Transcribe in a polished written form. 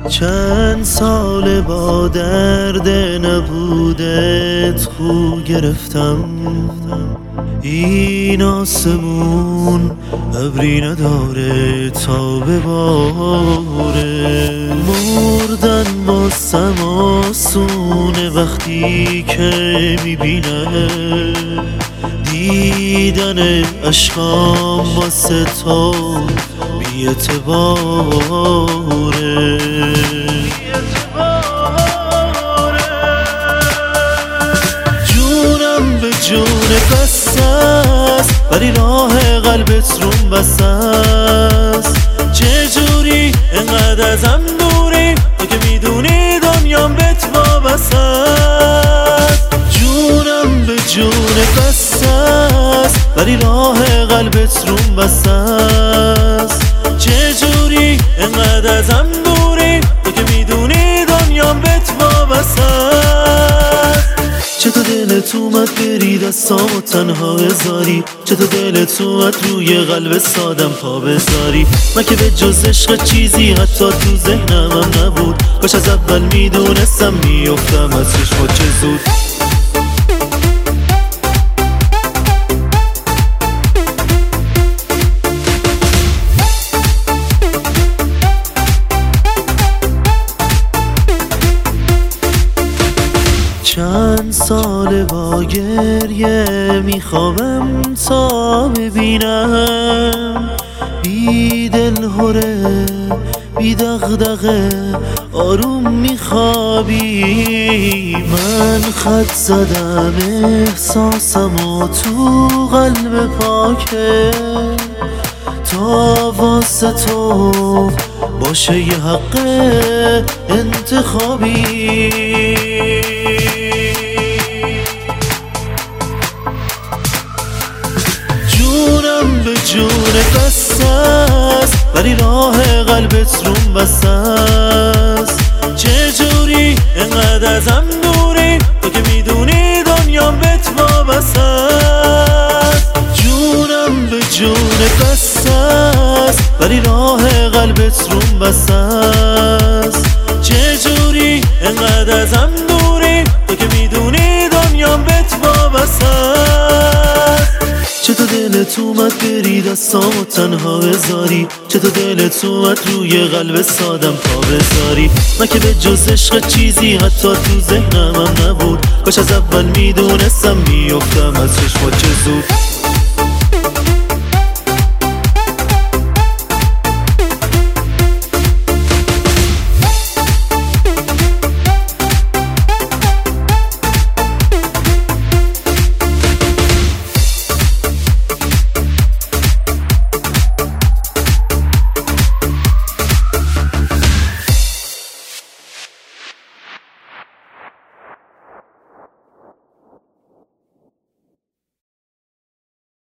چند سال با درد نبودت خو گرفتم. این آسمون ابری نداره تا بباره. مردن واسم آسونه وقتی که میبینه دیدن عشقام واسه تو بی اعتباره. جونم به جون بسته است ولی راه قلبت روم بسته است. چجوری انقدر ازم دوری تو که میدونی دنیام بهت وابسته است. جونم به جون بسته است ولی راه قلبت روم بسته است. چجوری انقدر ازم دوری تو که میدونی دنیام بهت وابسته است. چطور دلت اومد بری دستامو تنها بذاری؟ چطور دلت اومد روی قلب سادم پا بذاری؟ من که به جز عشق چیزی حتی تو ذهنم نبود. کاش از اول میدونستم میافتم از چشمات چه زود. چند سال با گریه میخوابم تا ببینم بی دلهره بی دغدغه آروم میخوابی. من خط زدم احساسمو تو قلب پاکه تا واسه تو باشه یه حق انتخابی. جونم به جون بسته است ولی راه قلبت روم بسته است. چجوری انقدر ازم دوری تو که میدونی دنیام بهت وابسته است. جونم به جون بسته است ولی راه قلبت روم بسته است. چجوری انقدر ازم دوری تو که میدونی دنیام بهت وابسته است. چطور دلت اومد بری دستامو تنها بذاری؟ چطور دلت اومد روی قلب سادم پا بذاری؟ من که به جز عشق چیزی حتی تو ذهنم نبود. کاش از اول میدونستم میافتم از چشمات چه زود.